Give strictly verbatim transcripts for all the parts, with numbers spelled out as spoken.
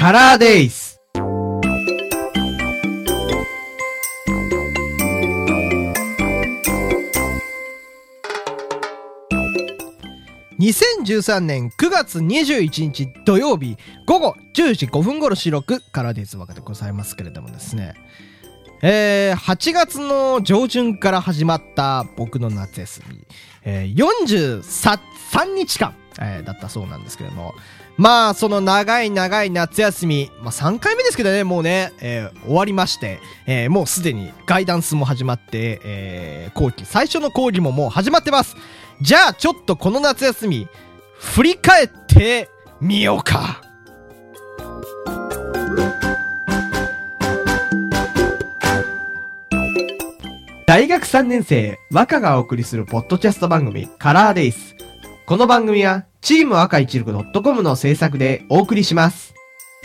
カラーデイズ。にせんじゅうさんねんくがつにじゅういちにち土曜日ごごじゅうじごふん頃収録カラーデイズわけでございますけれどもですね、えー、はちがつの上旬から始まった僕の夏休み、えー、よんじゅうさんにちかん、えー、だったそうなんですけれども、まあその長い長い夏休み、まあさんかいめですけどね、もうね、えー、終わりまして、えー、もうすでにガイダンスも始まって、えー、後期最初の講義ももう始まってます。じゃあちょっとこの夏休み振り返ってみようか。大学さんねん生和歌がお送りするポッドキャスト番組カラーデイズ。この番組はチーム和歌いちろく .com の制作でお送りします。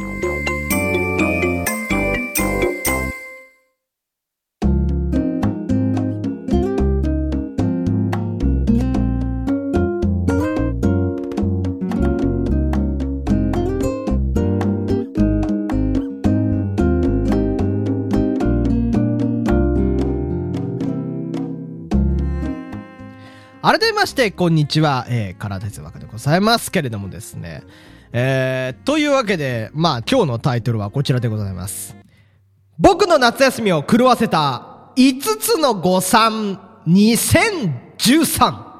改めましてこんにちは、えー、カラーデイズ和歌でございますけれどもですね、えー、というわけで、まあ今日のタイトルはこちらでございます。僕の夏休みを狂わせたいつつの誤算にせんじゅうさん。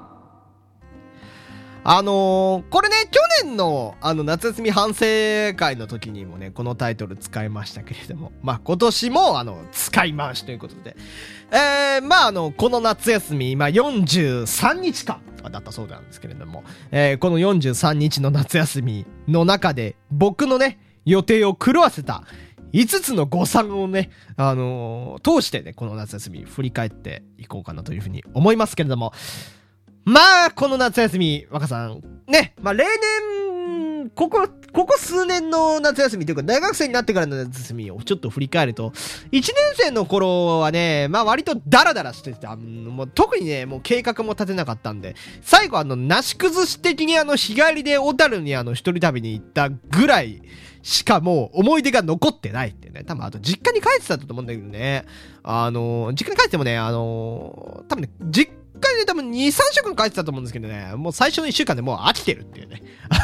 あのー、これね、去年のあの夏休み反省会の時にもね、このタイトル使いましたけれども、まあ今年もあの使い回しということで、えー、まああのこの夏休み、まあよんじゅうさんにちかんだったそうなんですけれども、えー、このよんじゅうさんにちの夏休みの中で僕のね予定を狂わせたいつつの誤算をね、あのー、通してね、この夏休み振り返っていこうかなというふうに思いますけれども、まあこの夏休み若さんね、まあ例年ここここ数年の夏休みというか大学生になってからの夏休みをちょっと振り返ると、いちねん生の頃はね、まあ割とダラダラしてて、あのもう特にねもう計画も立てなかったんで、最後あのなし崩し的にあの日帰りで小樽にあの一人旅に行ったぐらいしかもう思い出が残ってないってね。多分あと実家に帰ってたと思うんだけどね、あの実家に帰ってもね、あの多分ね実一回で多分に、さんしゅうかん帰ってたと思うんですけどね、もう最初のいっしゅうかんでもう飽きてるっていうね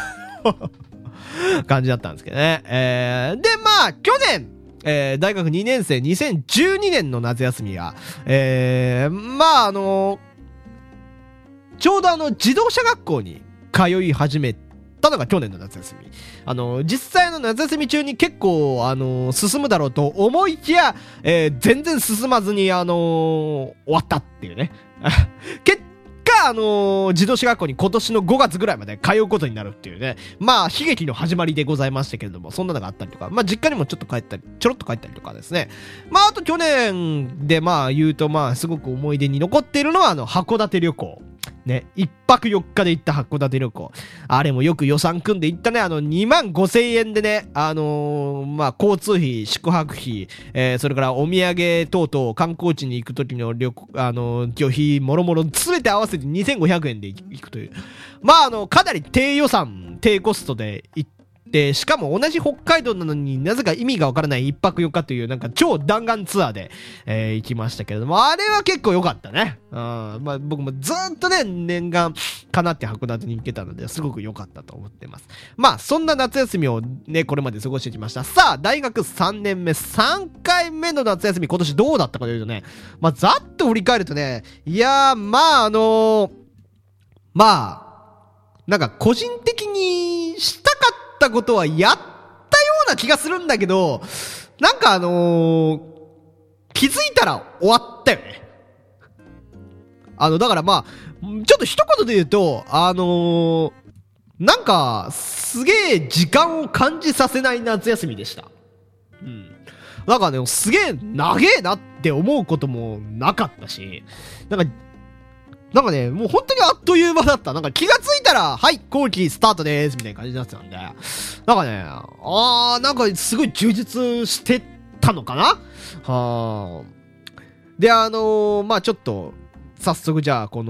感じだったんですけどね。えー、でまあ去年、えー、大学にねん生にせんじゅうにねんの夏休みは、えー、まああのー、ちょうどあの自動車学校に通い始めたのが去年の夏休み。あのー、実際の夏休み中に結構あのー、進むだろうと思いきや、えー、全然進まずにあのー、終わったっていうね結果、あのー、自動車学校に今年のごがつぐらいまで通うことになるっていうね、まあ悲劇の始まりでございましたけれども、そんなのがあったりとか、まあ実家にもちょっと帰ったりちょろっと帰ったりとかですね。まああと去年でまあ言うと、まあすごく思い出に残っているのはあの函館旅行ね、いっぱくよっかで行った函館旅行。あれもよく予算組んで行ったね。あのにまんごせんえんでね、あのー、まあ交通費、宿泊費、えー、それからお土産等々観光地に行く時の旅行、あのー、旅費もろもろ全て合わせてにせんごひゃくえんで行くという、まああのかなり低予算低コストで行って、でしかも同じ北海道なのになぜか意味がわからないいっぱくよっかというなんか超弾丸ツアーで、えー、行きましたけれども、あれは結構良かったね。うん、まあ僕もずーっとね念願かなって函館に行けたのですごく良かったと思ってます。まあそんな夏休みをねこれまで過ごしてきました。さあ大学さんねんめさんかいめの夏休み今年どうだったかというとね、まあざっと振り返るとね、いやーまああのー、まあなんか個人的にしたかったことはやったような気がするんだけど、なんかあのー、気づいたら終わったよね。あのだからまあちょっと一言で言うと、あのー、なんかすげえ時間を感じさせない夏休みでした。うん。なんかねすげえ長えなって思うこともなかったし、なんかなんかね、もう本当にあっという間だった。なんか気がついたら、はい、後期スタートでーすみたいな感じになってたんで、なんかね、あー、なんかすごい充実してたのかなはー。で、あのー、まあちょっと、早速じゃあ、この、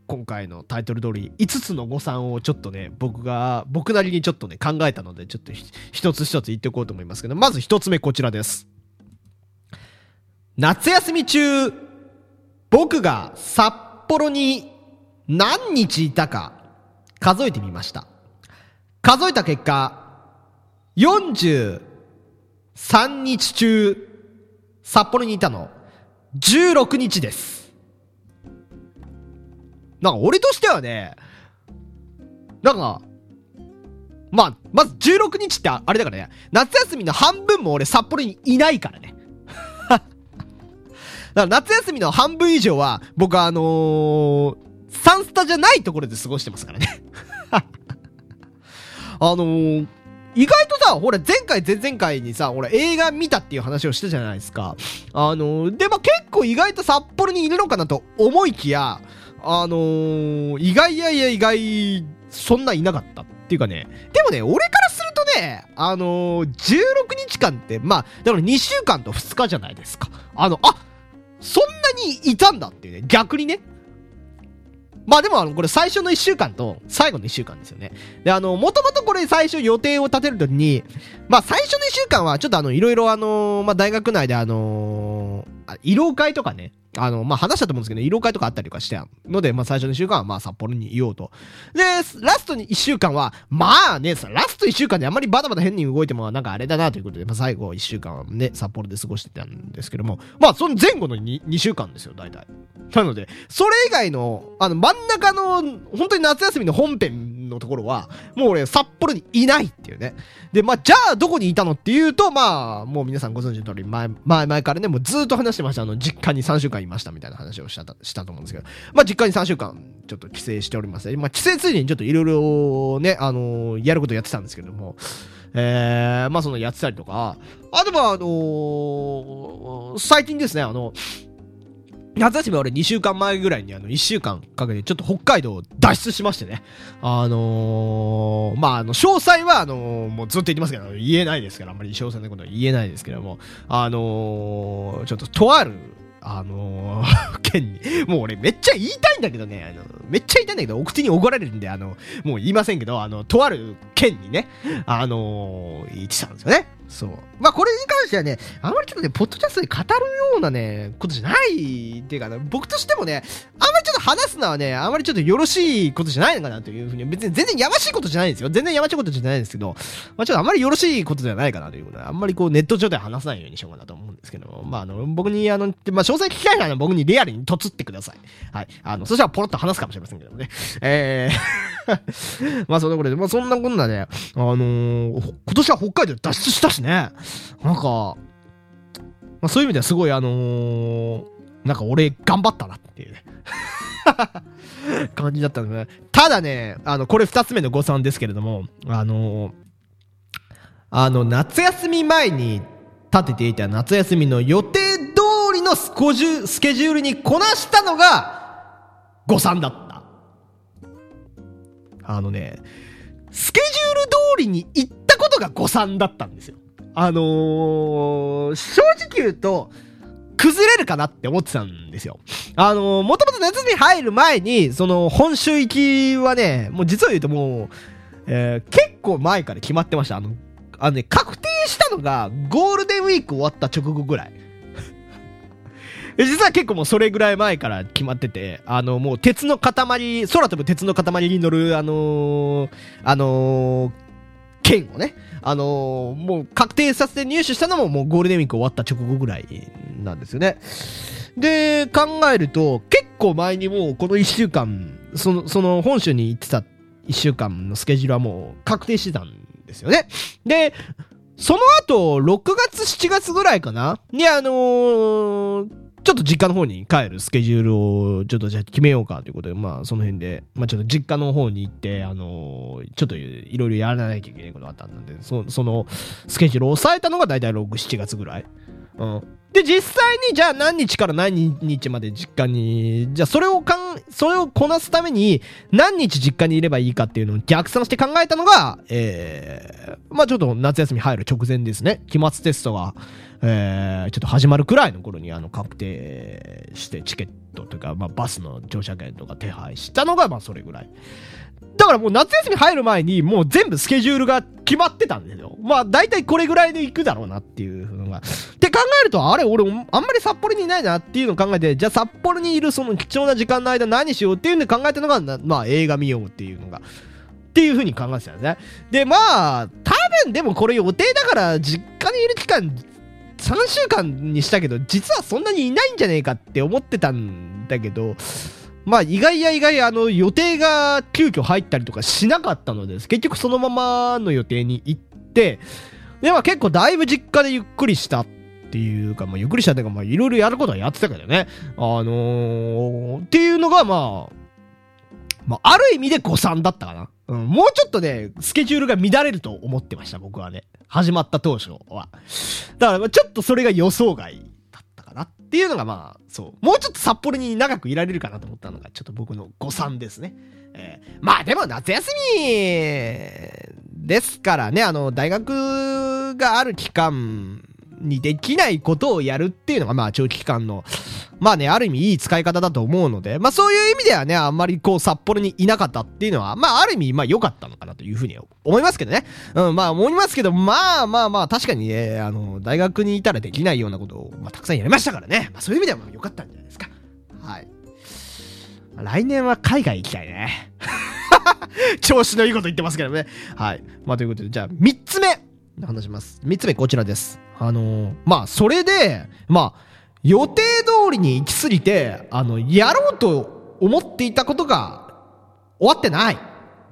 今回のタイトル通りいつつの誤算をちょっとね、僕が、僕なりにちょっとね、考えたので、ちょっと一つ一つ言っていこうと思いますけど、まず一つ目こちらです。夏休み中、僕が札幌に何日いたか数えてみました。数えた結果、よんじゅうさんにち中、札幌にいたの、じゅうろくにちです。なんか俺としてはね、なんか、まあ、まずじゅうろくにちってあれだからね、夏休みの半分も俺札幌にいないからね。だから夏休みの半分以上は、僕はあのー、サンスタじゃないところで過ごしてますからね。あのー、意外とさ、ほら前回前々回にさ、俺映画見たっていう話をしたじゃないですか。あのー、で、まあ、結構意外と札幌にいるのかなと思いきや、あのー、意外やいや意外、そんないなかったっていうかね。でもね、俺からするとね、あのー、じゅうろくにちかんって、まあ、だからにしゅうかんとふつかじゃないですか。あの、あ、そんなにいたんだっていうね、逆にね。まあでもあの、これ最初のいっしゅうかんと最後のいっしゅうかんですよね。で、あの、もともとこれ最初予定を立てるときに、まあ最初のいっしゅうかんはちょっとあの、いろいろあのー、まあ大学内であのー、慰労会とかね、あの、まあ、話したと思うんですけど、慰労会とかあったりとかしてので、まあ、最初のいっしゅうかんは、まあ、札幌にいようと。で、ラストにいっしゅうかんは、まあね、ラストいっしゅうかんであんまりバタバタ変に動いても、なんかあれだなということで、まあ、最後いっしゅうかんはね、札幌で過ごしてたんですけども、まあ、その前後の 2, にしゅうかんですよ、大体。なので、それ以外の、あの、真ん中の、本当に夏休みの本編のところは、もう俺、札幌にいないっていうね。で、まあ、じゃあ、どこにいたのっていうと、まあ、もう皆さんご存知の通り、前、前、前からね、もうずっと話してました。あの、実家にさんしゅうかんいましたみたいな話をした、したと思うんですけど、まあ、実家にさんしゅうかん、ちょっと帰省しておりますね。まあ、帰省ついでにちょっといろいろね、あのー、やることやってたんですけども、えー、まあ、そのやってたりとか、あとは、あのー、最近ですね、あの、夏休みは俺にしゅうかんまえぐらいにあのいっしゅうかんかけてちょっと北海道を脱出しましてね。あのー、まあ、あの、詳細はあのー、もうずっと言ってますけど、言えないですから、あんまり詳細なことは言えないですけども、あのー、ちょっととある、あのー、県に、もう俺めっちゃ言いたいんだけどね、あの、めっちゃ言いたいんだけど、お口に怒られるんで、あの、もう言いませんけど、あの、とある県にね、あのー、行ってたんですよね。そう。まあ、これに関してはね、あんまりちょっとね、ポッドキャストで語るようなね、ことじゃないっていうかね、僕としてもね、あんまりちょっと話すのはね、あんまりちょっとよろしいことじゃないのかなというふうに、別に全然やましいことじゃないんですよ。全然やましいことじゃないんですけど、まあ、ちょっとあんまりよろしいことじゃないかなということで、あんまりこうネット上では話さないようにしようかなと思うんですけど、まあ、あの、僕に、あの、まあ、詳細聞きたいなら僕にリアルにとつってください。はい。あの、そしたらポロッと話すかもしれませんけどね。えー、まあ、そんなことで、まあ、そんなこんなね、あのー、今年は北海道脱出したしね。なんか、まあ、そういう意味ではすごいあのー、なんか俺頑張ったなっていうね感じだったのね。ただね、あの、これ二つ目の誤算ですけれども、あのー、あの、夏休み前に立てていた夏休みの予定通りのスコジュスケジュールにこなしたのが誤算だった。あのね、スケジュール通りに行ったことが誤算だったんですよ。あのー、正直言うと、崩れるかなって思ってたんですよ。あのー、もともと夏休み入る前に、その、本州行きはね、もう実を言うともう、えー、結構前から決まってました。あの、あのね、確定したのが、ゴールデンウィーク終わった直後ぐらい。実は結構もうそれぐらい前から決まってて、あの、もう鉄の塊、空飛ぶ鉄の塊に乗る、あのー、あのー、券をね、あのー、もう確定させて入手したのももうゴールデンウィーク終わった直後ぐらいなんですよね。で、考えると、結構前にもうこのいっしゅうかん、その、その本州に行ってたいっしゅうかんのスケジュールはもう確定してたんですよね。で、その後、ろくがつ、しちがつぐらいかなに、あのー、ちょっと実家の方に帰るスケジュールをちょっとじゃあ決めようかということで、まあその辺で、まあちょっと実家の方に行って、あのー、ちょっといろいろやらなきゃいけないことがあったんで、そ, そのスケジュールを抑えたのがだいたいろく、しちがつぐらい。うん。で、実際にじゃあ何日から何日まで実家に、じゃあそれをかん、それをこなすために何日実家にいればいいかっていうのを逆算して考えたのが、えー、まあちょっと夏休み入る直前ですね。期末テストが、えー、ちょっと始まるくらいの頃にあの確定してチケットというか、まあバスの乗車券とか手配したのがまあそれぐらい。だからもう夏休み入る前にもう全部スケジュールが決まってたんですよ。まあ大体これぐらいで行くだろうなっていうのが。って考えると、あれ俺あんまり札幌にいないなっていうのを考えて、じゃあ札幌にいるその貴重な時間の間何しようっていうんで考えたのが、まあ映画見ようっていうのが。っていう風に考えてたんですね。で、まあ、多分でもこれ予定だから実家にいる期間さんしゅうかんにしたけど、実はそんなにいないんじゃねえかって思ってたんだけど、まあ意外や意外あの予定が急遽入ったりとかしなかったのです。結局そのままの予定に行って、でまあ結構だいぶ実家でゆっくりしたっていうか、まあゆっくりしたっていうか、まあいろいろやることはやってたけどね。あのー、っていうのがまあ、まあある意味で誤算だったかな。うん、もうちょっとね、スケジュールが乱れると思ってました、僕はね。始まった当初は。だからちょっとそれが予想外だったかなっていうのがまあ、そう。もうちょっと札幌に長くいられるかなと思ったのが、ちょっと僕の誤算ですね。えー、まあでも夏休みですからね、あの、大学がある期間にできないことをやるっていうのがまあ長期期間の、まあね、ある意味いい使い方だと思うので、まあそういう意味ではね、あんまりこう札幌にいなかったっていうのは、まあある意味まあ良かったのかなというふうに思いますけどね。うん、まあ思いますけど、まあまあまあ確かにね、あの、大学にいたらできないようなことを、まあたくさんやりましたからね。まあそういう意味ではまあ良かったんじゃないですか。はい。来年は海外行きたいね。調子のいいこと言ってますけどね。はい。まあということで、じゃあみっつめ話します。みっつめこちらです。あのー、まあそれで、まあ、予定通りに行き過ぎて、あの、やろうと思っていたことが終わってない。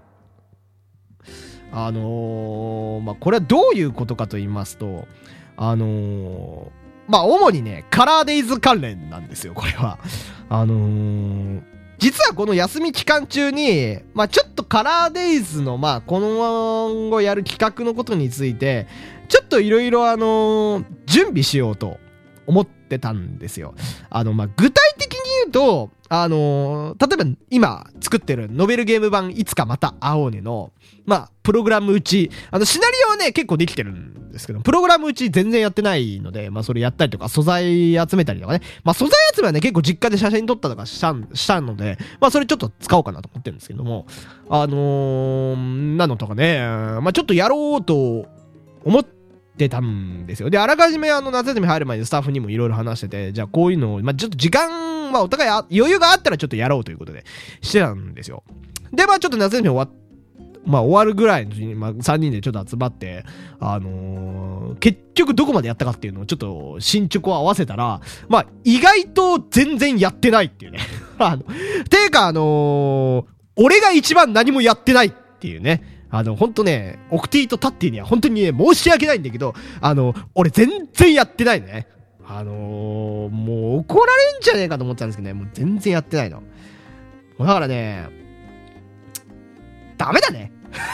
あのー、まあ、これはどういうことかと言いますと、あのー、まあ、主にね、カラーデイズ関連なんですよ、これは。あのー、実はこの休み期間中に、まあ、ちょっとカラーデイズの、まあ、今後やる企画のことについて、ちょっといろいろあのー、準備しようと思ってたんですよ。あの、まあ、具体的に言うと、あのー、例えば今作ってるノベルゲーム版いつかまた会おうねの、まあ、プログラム打ち、あの、シナリオはね、結構できてるんですけど、プログラム打ち全然やってないので、まあ、それやったりとか、素材集めたりとかね。まあ、素材集めはね、結構実家で写真撮ったとかしたん、したので、まあ、それちょっと使おうかなと思ってるんですけども、あのー、なのとかね、まあ、ちょっとやろうと思って、出たんですよ。で、あらかじめあの夏休み入る前にスタッフにもいろいろ話してて、じゃあこういうのを、まあ、ちょっと時間はお互い余裕があったらちょっとやろうということでしてたんですよ。で、まあちょっと夏休み終わっ、まあ終わるぐらいの時に、まあさんにんでちょっと集まって、あのー、結局どこまでやったかっていうのをちょっと進捗を合わせたら、まあ意外と全然やってないっていうね。あの、ていうかあのー、俺が一番何もやってないっていうね。あの、ほんとね、オクティとタッティには本当にね、申し訳ないんだけど、あの、俺全然やってないね。あのー、もう怒られんじゃねえかと思ってたんですけどね、もう全然やってないの。だからね、ダメだね。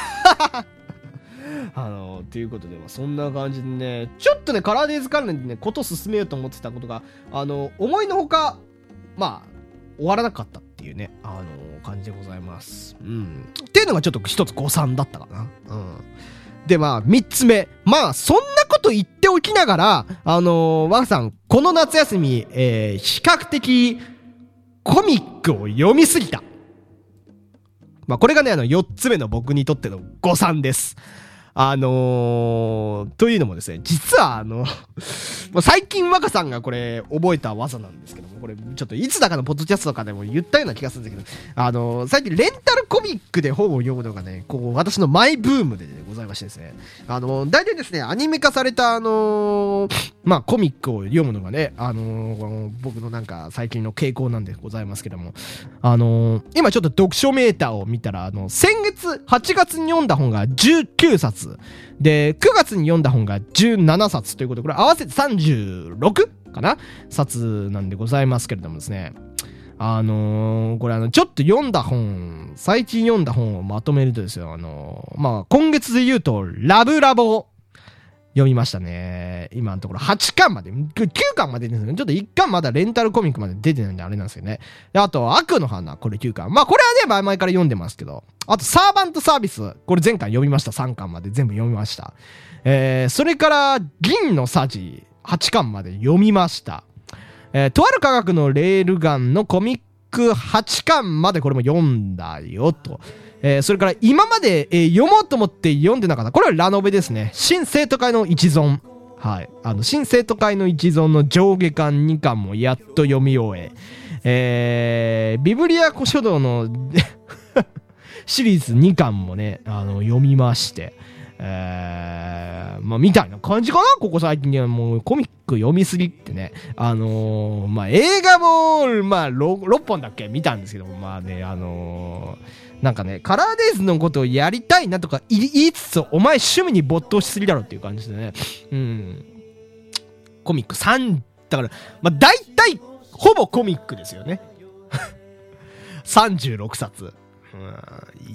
あのー、ということで、そんな感じでね、ちょっとね、カラーデイズ関連でね、こと進めようと思ってたことが、あの、思いのほか、まあ、終わらなかったっていうね、あのー、感じでございます。うん。っていうのがちょっと一つ誤算だったかな。うん。で、まあ、三つ目。まあ、そんなこと言っておきながら、あのー、ワンさん、この夏休み、えー、比較的、コミックを読みすぎた。まあ、これがね、あの、四つ目の僕にとっての誤算です。あのー、というのもですね、実はあの、最近若さんがこれ覚えた技なんですけども、これちょっといつだかのポッドキャストとかでも言ったような気がするんですけど、あのー、最近レンタルコミックで本を読むのがね、こう私のマイブームでございましてですね、あのー、大体ですね、アニメ化されたあのー、まあコミックを読むのがね、あのー、僕のなんか最近の傾向なんでございますけども、あのー、今ちょっと読書メーターを見たら、あの、先月はちがつに読んだ本がじゅうきゅうさつ、で、くがつに読んだ本がじゅうななさつということで、これ合わせてさんじゅうろくかな冊なんでございますけれどもですね。あのー、これあの、ちょっと読んだ本、最近読んだ本をまとめるとですよ、あのー、まあ、今月で言うと、ラブラボ読みましたね。今のところはちかんまで、きゅうかんまでですね。ちょっといっかんまだレンタルコミックまで出てないんであれなんですよね。で、あと、悪の花、これきゅうかん。まあ、これはね、前々から読んでますけど。あと、サーバントサービス、これ前回読みました。さんかんまで全部読みました。えー、それから、銀のさじ、はちかんまで読みました。 えー、とある科学のレールガンのコミックはちかんまでこれも読んだよと。えー、それから今まで、えー、読もうと思って読んでなかった。これはラノベですね。新生徒会の一存。はい。あの、新生徒会の一存の上下巻にかんもやっと読み終え、えー、ビブリア古書道のシリーズにかんもね、あの、読みまして、えー、まあ、みたいな感じかな。ここ最近にはもうコミック読みすぎってね。あのー、まあ、映画も、まあ、ろっぽんだっけ見たんですけども、まあね、あのー、なんかね、カラーデイズのことをやりたいなとか言いつつ、お前趣味に没頭しすぎだろっていう感じでね。うん。コミックさん、だから、まあ、大体、ほぼコミックですよね。さんじゅうろくさつ。うん、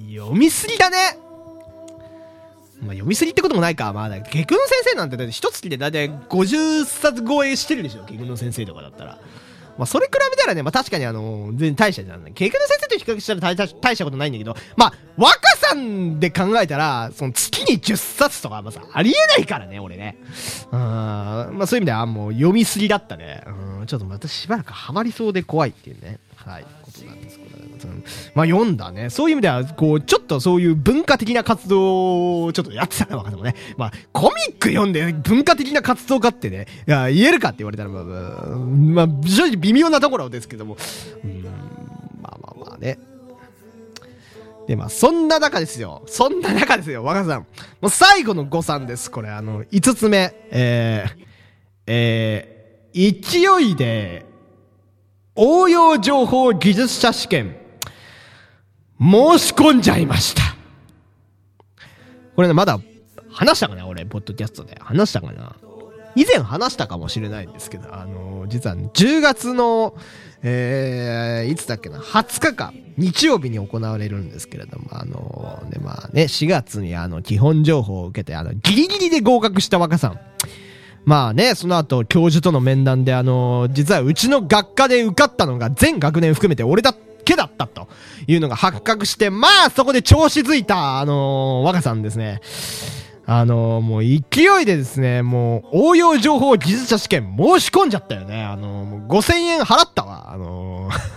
読みすぎだね。まあ、読みすぎってこともないか。まあ、下久野先生なんて、一月でだいたいごじゅっさつ超えしてるでしょ。下久野先生とかだったら。まあ、それ比べたらね、まあ、確かにあの、全然大したじゃん。下久野先生と比較したら大した大したことないんだけど、まあ、若さんで考えたら、その月にじゅっさつとか、まあさ、ありえないからね、俺ね。うん、まあ、そういう意味では、もう読みすぎだったね。うん、ちょっとまたしばらくハマりそうで怖いっていうね。はい、ことなんです。まあ、読んだね。そういう意味では、こう、ちょっとそういう文化的な活動をちょっとやってたね、若さもね。まあ、コミック読んで文化的な活動かってね、いや、言えるかって言われたら、まあ、まあ、正直微妙なところですけども。うん、まあまあまあね。で、まあ、そんな中ですよ。そんな中ですよ、若さん。もう最後の誤算です。これ、あの、いつつめ。えー、えー、勢いで、応用情報技術者試験、申し込んじゃいました。これね、まだ話したかな俺、ポッドキャストで。話したかな以前話したかもしれないんですけど、あのー、実はじゅうがつの、えー、いつだっけな、はつかか、日曜日に行われるんですけれども、あのー、ね、まあね、しがつにあの、基本情報を受けて、あの、ギリギリで合格した若さん。まあね、その後、教授との面談で、あのー、実はうちの学科で受かったのが全学年含めて俺だけだったというのが発覚して、まあそこで調子づいた、あのー、若さんですね。あのー、もう勢いでですね、もう応用情報技術者試験申し込んじゃったよね。あのー、もうごせんえん払ったわ。あのー、いや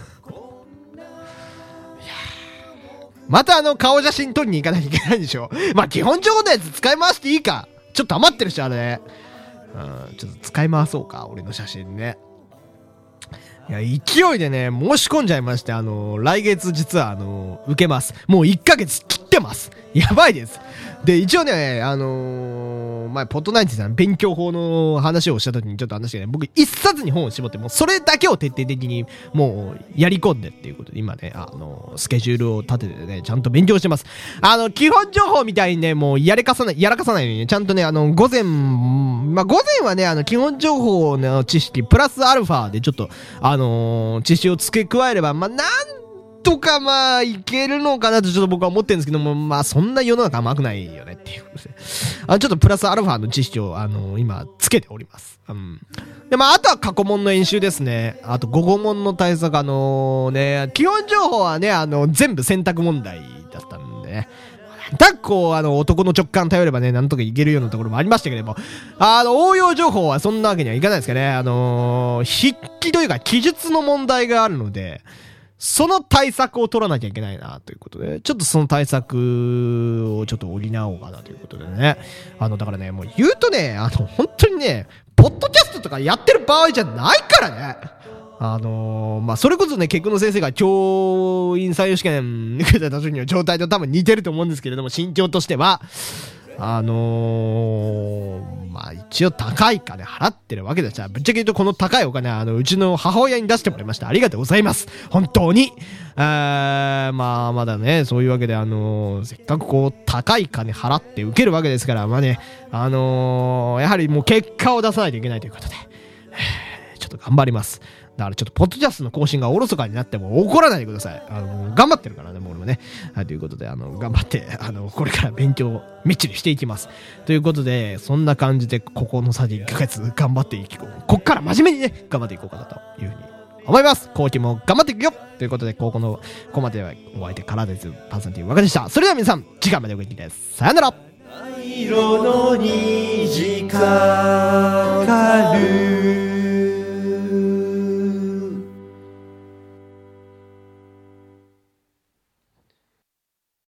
またあの顔写真撮りに行かなきゃいけないんでしょ。まあ基本情報のやつ使い回していいか。ちょっと余ってるし、あれ。うん、ちょっと使い回そうか、俺の写真ね。いや、勢いでね、申し込んじゃいまして、あのー、来月実はあのー、受けます。もういっかげつ切ってます。やばいです。で、一応ね、あのー、前、ポットナインティさん、勉強法の話をした時にちょっと話してね、僕一冊に本を絞って、もうそれだけを徹底的に、もう、やり込んでっていうことで、今ね、あのー、スケジュールを立ててね、ちゃんと勉強してます。あの、基本情報みたいにね、もう、やれかさない、やらかさないようにね、ちゃんとね、あの、午前、まあ、午前はね、あの、基本情報の知識、プラスアルファでちょっと、あのー、知識を付け加えれば、まあ、なんとかまあ、いけるのかなとちょっと僕は思ってるんですけども、まあ、そんな世の中甘くないよねっていうことで。あの、ちょっとプラスアルファの知識を、あのー、今、つけております。うん。で、まあ、あとは過去問の演習ですね。あと、午後問の対策、あのー、ね、基本情報はね、あの、全部選択問題だったんでね。だっこう、あの、男の直感頼ればね、なんとかいけるようなところもありましたけれども、あの、応用情報はそんなわけにはいかないですかね。あのー、筆記というか記述の問題があるので、その対策を取らなきゃいけないな、ということで、ちょっとその対策をちょっと補おうかな、ということでね。あの、だからね、もう言うとね、あの、本当にね、ポッドキャストとかやってる場合じゃないからね。あのー、まあ、それこそね、結局の先生が教員採用試験受けた時の状態と多分似てると思うんですけれども、身長としては、あのー、まあ、一応高い金払ってるわけです。ぶっちゃけ言うとこの高いお金は、あの、うちの母親に出してもらいました。ありがとうございます。本当に。えー、まあ、まだね、そういうわけで、あのー、せっかくこう、高い金払って受けるわけですから、まあね、あのー、やはりもう結果を出さないといけないということで、ちょっと頑張ります。だからちょっとポッドキャストの更新がおろそかになっても怒らないでください。あの、頑張ってるからね、もう俺もね。はい、ということで、あの、頑張って、あの、これから勉強をみっちりしていきます。ということで、そんな感じで、ここの先いっかげつ頑張っていこう。こっから真面目にね、頑張っていこうかなというふうに思います。後期も頑張っていくよということで、ここの、ここまではお相手からです。パーソナリティ若でした。それでは皆さん、次回までお元気です。さよなら。色の虹かかる